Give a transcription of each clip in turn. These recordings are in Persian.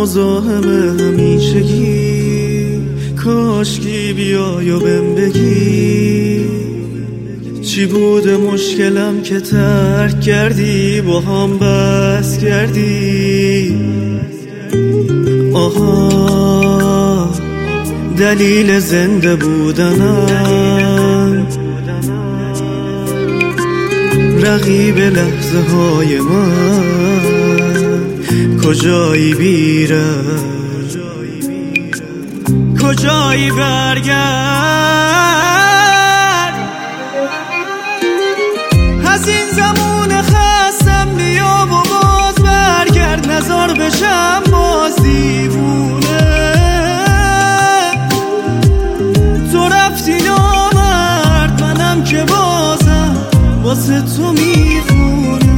مزاحم همیشگی، کاشکی بیای و بهم بگی چی بوده مشکلم که ترک کردی، با هم بس کردی. آها دلیل زنده بودنم رقیب لحظه های من، کجایی بیرم کجایی برگرد. از این زمان خستم بیا و باز برگرد، نزار بشم باز دیوونه. تو رفتی نامرد، منم که بازم واسه تو میخونه.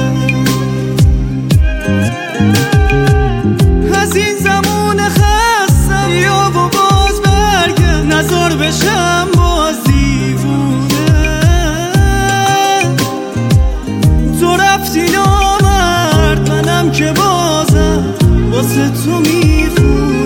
از این زمان خستم بیا و باز برگرد، نزار بشم باز دیوونه. تو رفتی نامرد، منم که بازم واسه تو میخونه.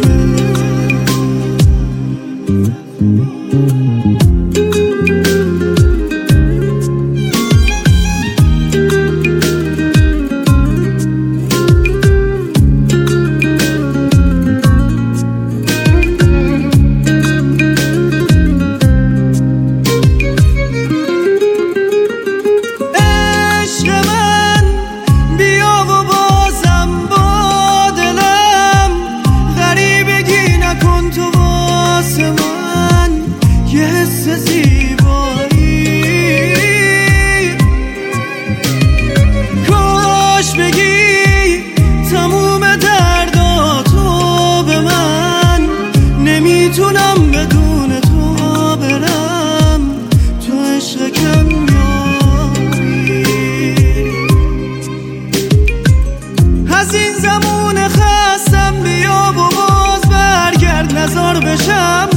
کاش بگی تموم درداتو به من، نمیتونم بدون تو برم. تو عشق کمیابی. از این زمان خستم بیا و باز برگرد، نزار بشم